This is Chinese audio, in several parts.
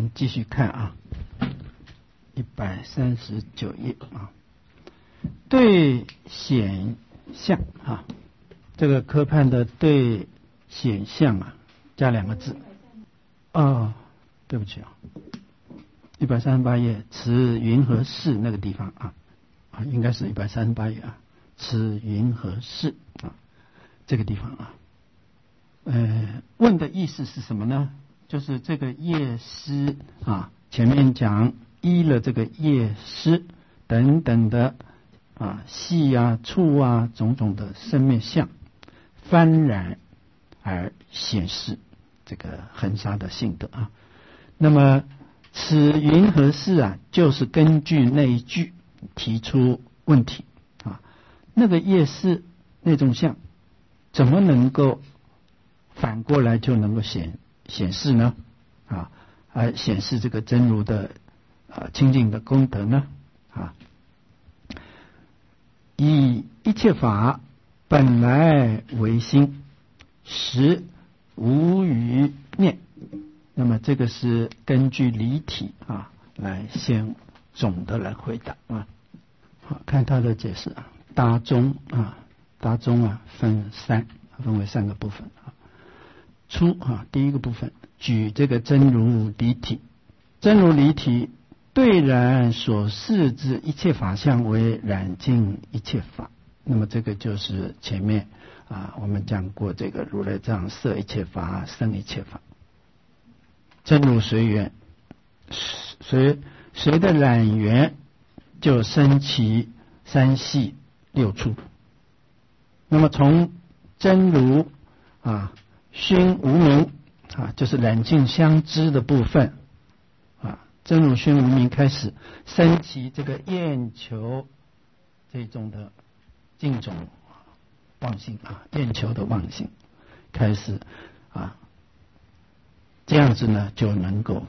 们继续看啊，139页啊，对显象啊，这个科判的对显象啊，加2个字。哦，对不起啊，138页，此云何事那个地方啊，应该是138页啊，此云何事啊，这个地方啊。问的意思是什么呢？就是这个业师啊，前面讲依了这个业师等等的啊细啊处啊种种的生灭相，幡然而显示这个恒沙的性德啊。那么此云何事啊，就是根据那一句提出问题啊。那个业师那种相，怎么能够反过来就能够显示呢？啊，而显示这个真如的清净的功德呢？啊，以一切法本来为心，实无余念。那么这个是根据离体啊来先总的来回答啊。好，看他的解释啊，大中啊分为3个部分啊。初啊，第一个部分举这个真如离体，真如离体对然所示之一切法相为染净一切法。那么这个就是前面啊我们讲过这个如来藏摄一切法生一切法，真如随缘，随的染缘就生其3系6处。那么从真如啊熏无明啊，就是染净相知的部分啊，真如熏无明开始升起这个厌求这种的净种妄性啊，厌求的妄性开始啊，这样子呢就能够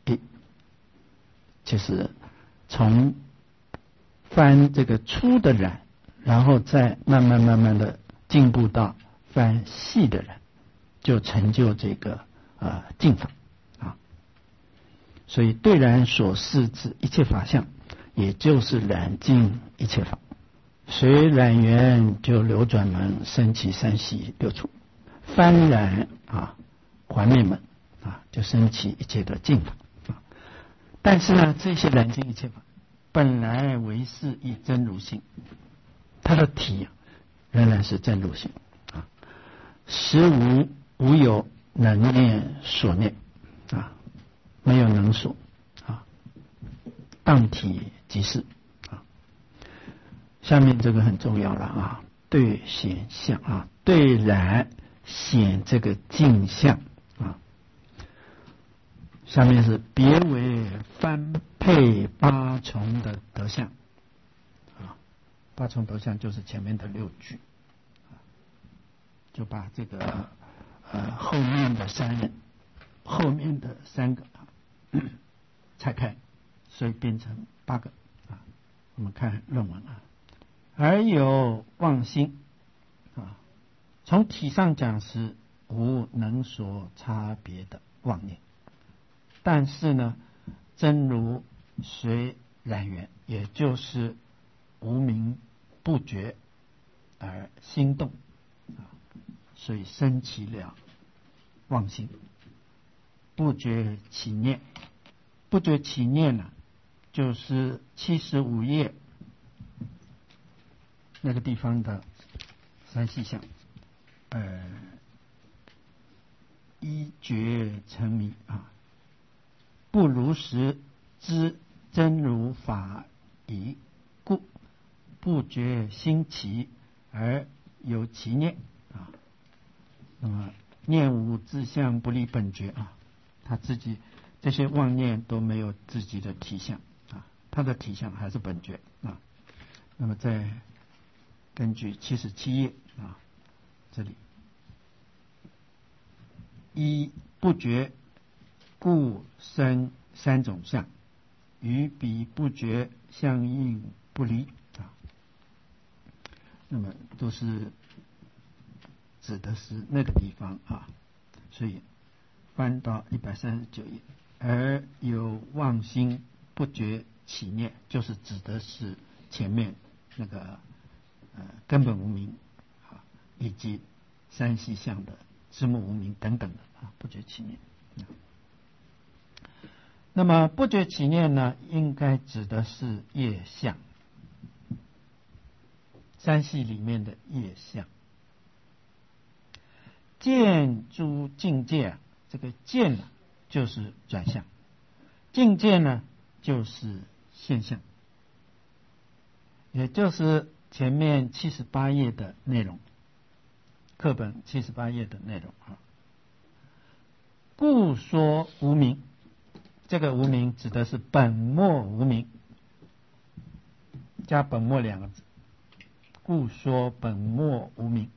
就是从翻这个粗的染，然后再慢慢的进步到翻细的染，就成就这个净法啊。所以对然所示之一切法相，也就是染净一切法。随染缘就流转门生起3系6处，幡然啊还灭门啊就生起一切的净法啊。但是呢，这些染净一切法本来为是一真如性，它的体仍然是真如性啊，实无有能念所念啊，没有能所啊，当体即是啊。下面这个很重要了啊，对显相啊，对然显这个镜像啊。下面是别为翻配8重的德相啊，8重德相就是前面的6句啊，就把这个后面的3个拆开，所以变成8个啊。我们看论文啊，而有妄心啊，从体上讲是无能所差别的妄念，但是呢，真如随染缘，也就是无明不觉而心动啊，所以生起了妄心，不觉起念。不觉起念呢，就是75页那个地方的3细相，一觉沉迷啊，不如实知真如法已故，不觉兴起而有其念啊。那么念无自相，不离本觉啊，他自己这些妄念都没有自己的体相啊，他的体相还是本觉啊。那么再根据77页啊，这里一不觉故生3种相，与彼不觉相应不离啊。那么都是指的是那个地方啊，所以翻到139页， 而有妄心，不觉起念，就是指的是前面那个根本无明啊，以及三细相的知目无明等等的啊，不觉起念。那么不觉起念呢，应该指的是业相，三系里面的业相。见诸境界，这个见呢就是转向，境界呢就是现象，也就是前面78页的内容，课本78页的内容啊。故说无明，这个无明指的是本末无明，加本末两个字，故说本末无明。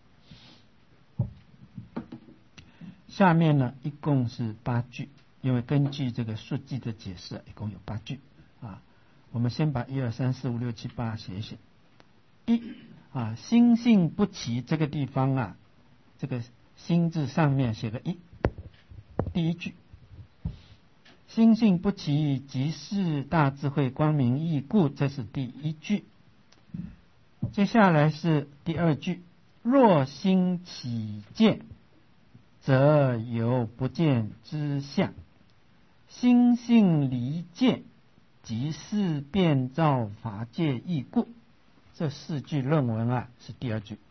下面呢一共是8句，因为根据这个述记的解释，一共有8句啊。我们先把1、2、3、4、5、6、7、8写一写。心性不齐，这个地方啊，这个心字上面写个1，第一句，心性不齐，即是大智慧光明义故，这是第一句。接下来是第2句，若心起见，则有不见之相，心性离见，即是变造法界义故。这4句论文啊是第2句。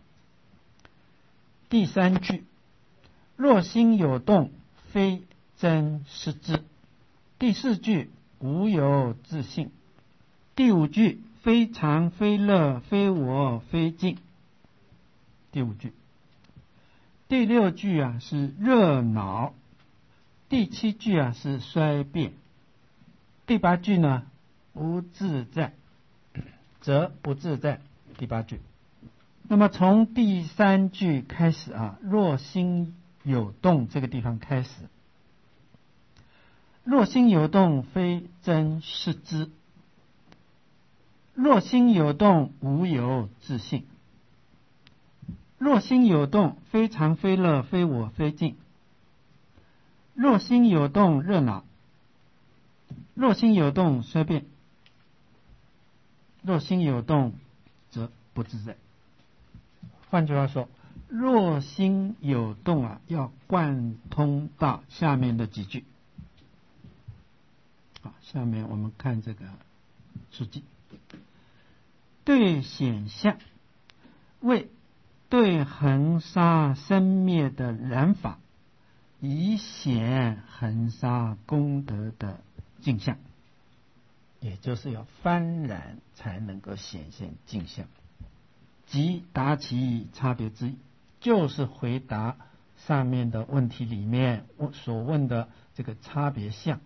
第3句，若心有动，非真实知。第4句，无有自性。第5句，非常非乐，非我非净。第5句。第6句啊是热恼，第7句啊是衰变，第8句呢不自在，则不自在。第8句。那么从第3句开始啊，若心有动这个地方开始，若心有动，非真实知。若心有动，无有自性。若心有动，非常非乐，非我非净。若心有动，热恼。若心有动，衰变。若心有动，则不自在。换句话说，若心有动啊，要贯通到下面的几句。好，下面我们看这个述记。对显相，为对恒沙生灭的染法，以显恒沙功德的镜像，也就是要翻染才能够显现镜像。即答其差别之意，就是回答上面的问题里面所问的这个差别相。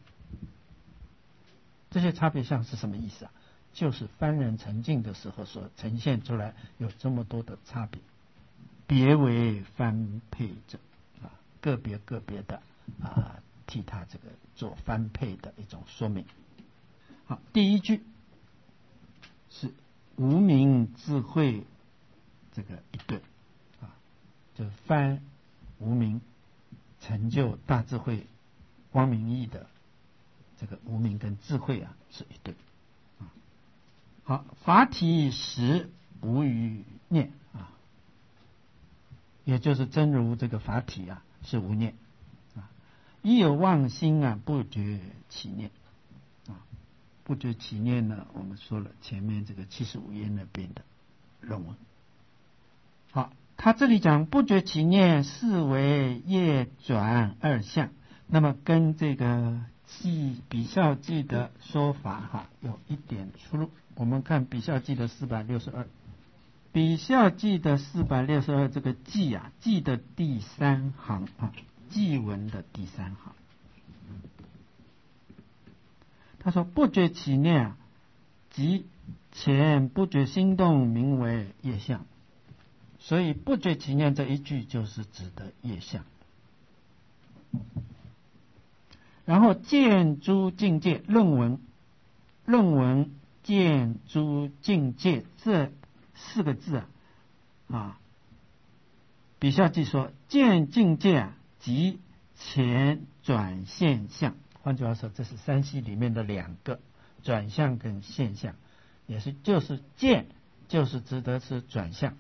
这些差别相是什么意思啊？就是幡然成境的时候所呈现出来有这么多的差别，别为翻配者啊，个别的替他这个做翻配的一种说明。好，第一句是无明智慧这个一对啊，就是翻无明成就大智慧光明义的这个无明跟智慧啊是一对啊。好，法体实无余念啊，也就是真如这个法体啊是无念啊，一有妄心啊不觉起念啊，不觉起念呢，我们说了前面这个75页那边的论文。好，他这里讲不觉起念是为业转二相，那么跟这个比孝记的说法有一点出入。我们看比孝记的462，比孝记的462这个记啊，记的第3行啊，记文的第3行，他说不觉起念啊，即前不觉心动，名为业相。所以不觉起念这一句就是指的业相。然后见诸境界，论文见诸境界这4个字啊，比孝记说见境界啊，即前转现象换句话说，这是三系里面的两个转向跟现象，就是见就是指的是转向，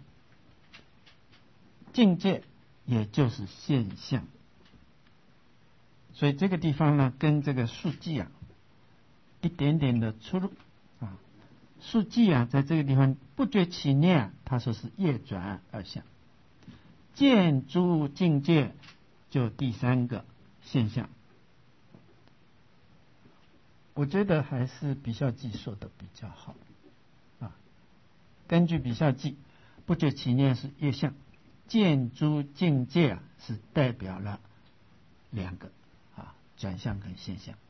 境界也就是现象。所以这个地方呢，跟这个数记一点点的出入数记在这个地方不觉其念，他说是业转二相，见诸境界就第三个现象。我觉得还是比孝记说的比较好根据比孝记，不觉其念是业相，见诸境界是代表了两个转向跟现象。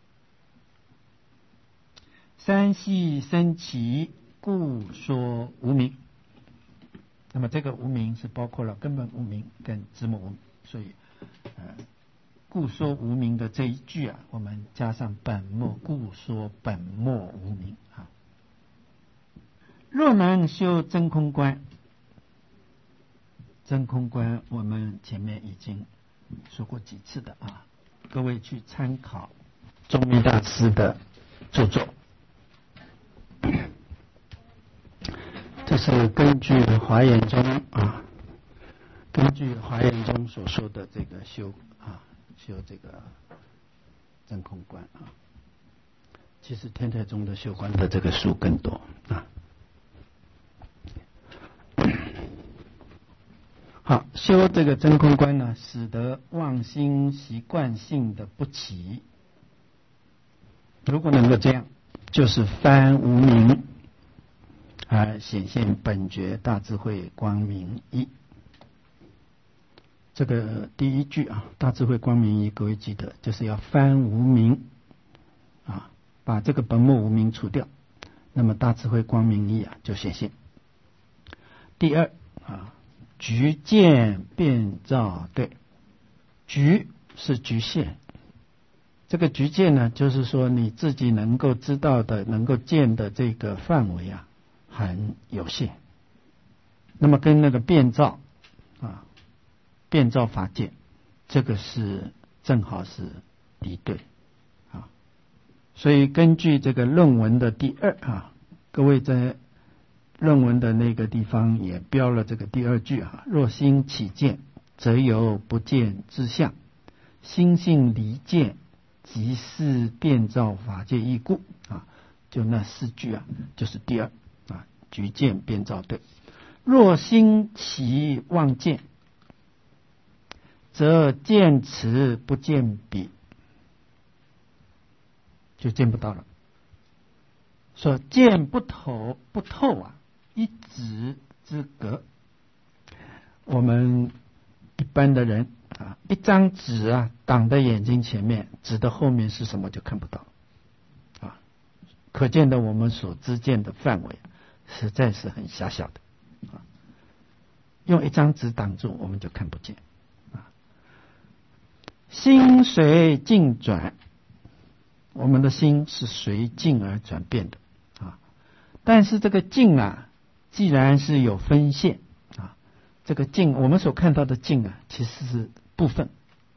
三系生起，故说无明。那么这个无明是包括了根本无明跟直末无明，所以故说无明的这一句我们加上本末，故说本末无明若能修真空观，真空观我们前面已经说过几次的各位去参考宗密大师的著作，这是根据华严中所说的这个修这个真空观其实天台宗的修观的这个书更多好，修这个真空观呢，使得妄心习惯性的不起。如果能够这样，就是翻无明而显现本觉大智慧光明一。这个第一句大智慧光明一，各位记得就是要翻无明把这个本末无明除掉，那么大智慧光明一就显现。第二局见变照对，局是局限，这个局限呢，就是说你自己能够知道的、能够见的这个范围很有限。那么跟那个变照变照法界，这个是正好是敌对所以根据这个论文的第二各位在论文的那个地方也标了这个第二句若心起见，则有不见之相，心性离见，即是变照法界义故就那四句就是第二局见变照对。若心起妄见，则见此不见彼，就见不到了。说见不透一指之隔。我们一般的人一张纸挡在眼睛前面，纸的后面是什么就看不到可见的我们所知见的范围实在是很狭小的用一张纸挡住我们就看不见心随境转，我们的心是随境而转变的但是这个境既然是有分线这个境我们所看到的境其实是部分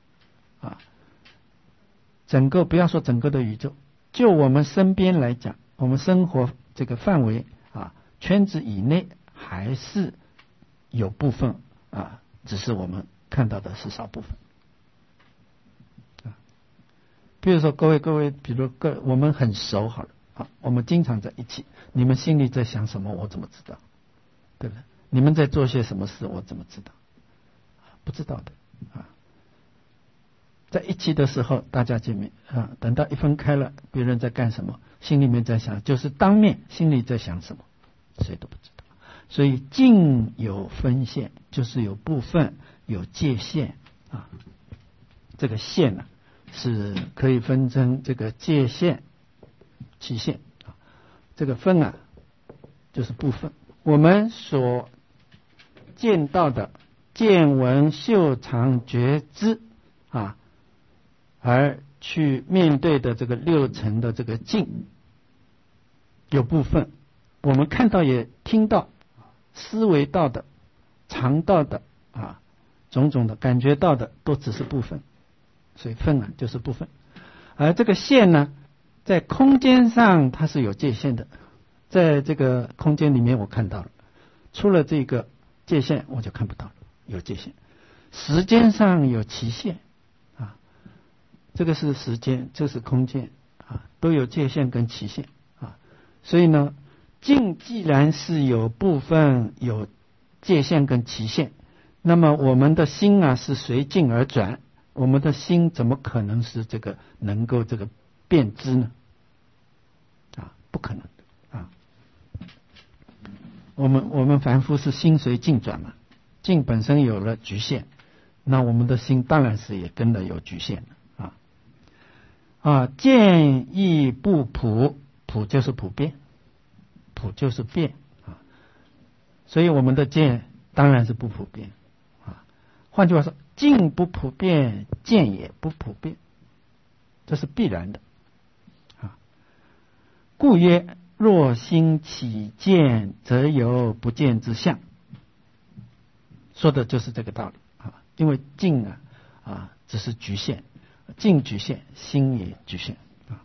整个不要说整个的宇宙，就我们身边来讲，我们生活这个范围圈子以内还是有部分只是我们看到的是少部分比如说各位，比如我们很熟好了我们经常在一起，你们心里在想什么我怎么知道？对不对？你们在做些什么事我怎么知道？不知道的在一起的时候大家见面等到一分开了，别人在干什么，心里面在想，就是当面心里在想什么谁都不知道。所以境有分线，就是有部分有界限这个线是可以分成这个界限期限这个分就是部分。我们所见到的见闻嗅尝觉知而去面对的这个六层的这个境有部分，我们看到也听到思维到的尝到的种种的感觉到的都只是部分，所以分就是部分而这个线呢，在空间上它是有界限的，在这个空间里面我看到了，出了这个界限我就看不到了，有界限。时间上有期限啊，这个是时间，这是空间啊，都有界限跟期限啊。所以呢，境既然是有部分有界限跟期限，那么我们的心啊是随境而转，我们的心怎么可能是这个能够这个变知呢？啊，不可能的啊。我们凡夫是心随境转嘛，境本身有了局限，那我们的心当然是也跟着有局限的啊。见亦不普，普就是普遍，普就是变啊，所以我们的见当然是不普遍啊。换句话说，境不普遍，见也不普遍，这是必然的啊。故曰：若心起见，则有不见之相。说的就是这个道理啊。因为境只是局限，境局限，心也局限啊。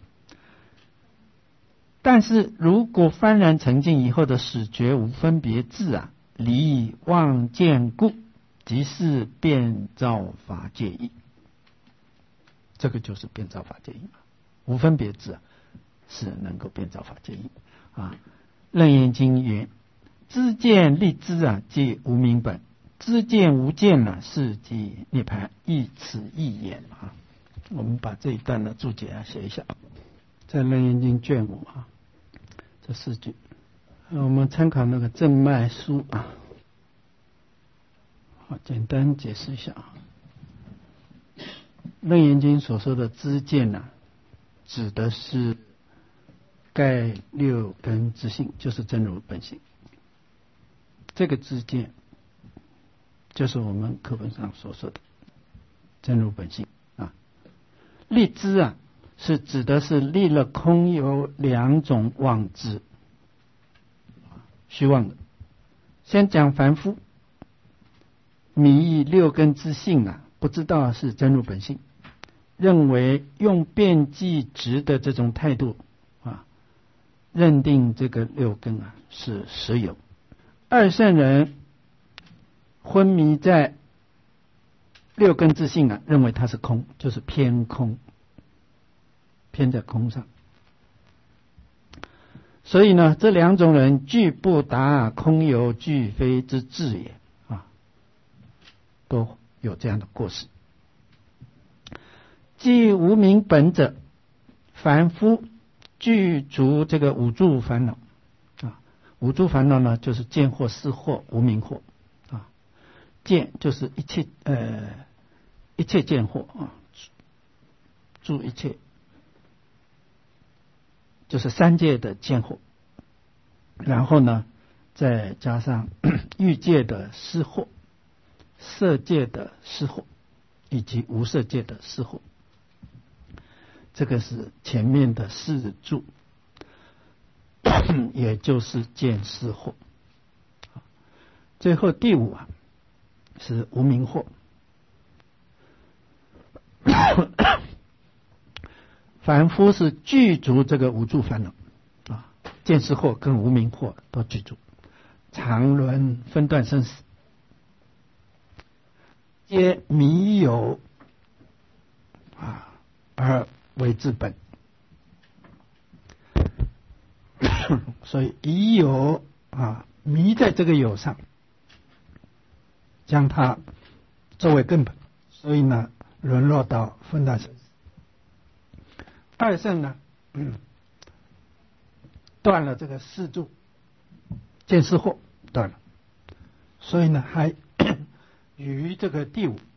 但是如果幡然成境以后的始觉无分别智离妄见故，即是变造法界义。这个就是变造法界义嘛，无分别智是能够变造法界义啊。楞严经云：知见立知即无明本，知见无见是即涅槃，亦此一言啊。我们把这一段的注解写一下，在楞严经卷5这4句，我们参考那个正脉书好，简单解释一下楞严经所说的知见指的是盖六根之性，就是真如本性。这个知见就是我们课本上所说的真如本性立知是指的是立了空有2种妄知，虚妄的。先讲凡夫迷六根之性不知道是真如本性，认为用遍计执的这种态度认定这个六根是实有。二圣人昏迷在六根之性认为它是空，就是偏空，偏在空上。所以呢，这2种人俱不达空有俱非之智也都有这样的过失。即无明本者，凡夫具足这个五住烦恼五住烦恼呢，就是见惑、思惑、无明惑见就是一切见惑住一切就是3界的见惑，然后呢再加上欲界的思惑、色界的思惑以及无色界的思惑，这个是前面的4住，也就是见思惑。最后第5是无明惑。凡夫是具足这个五住烦恼见思惑跟无明惑都具足，常轮分段生死，皆迷有而为之本。所以已有迷在这个有上，将它作为根本，所以呢沦落到分段生死。二圣呢断了这个4住，见思惑断了，所以呢还于这个第5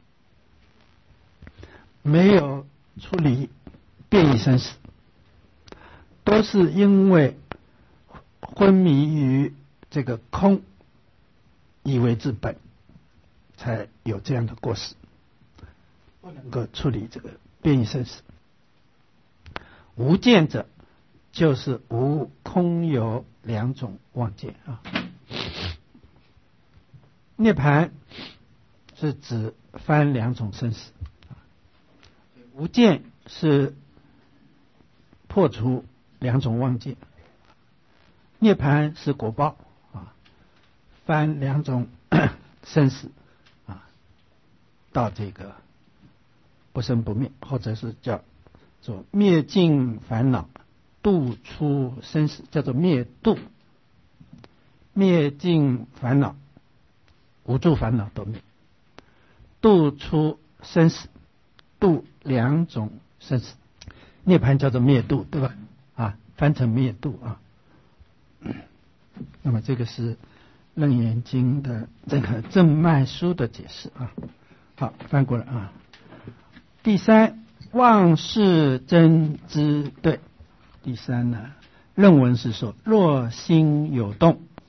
没有处理变异生死，都是因为昏迷于这个空以为之本，才有这样的过失，不能够处理这个变异生死。无见者就是无空有2种妄见涅槃是指翻2种生死，无见是破除两种妄见。涅槃是果报啊，翻两种生死啊，到这个不生不灭，或者是叫做灭尽烦恼，度出生死，叫做灭度。灭尽烦恼，无诸烦恼都灭，度出生死，度两种生死。涅槃叫做灭度，对吧？啊，翻成灭度啊。那么这个是楞严经的这个正脉书的解释啊。好，翻过来啊。第三，妄是真之对。第三呢，论文是说，若心有动，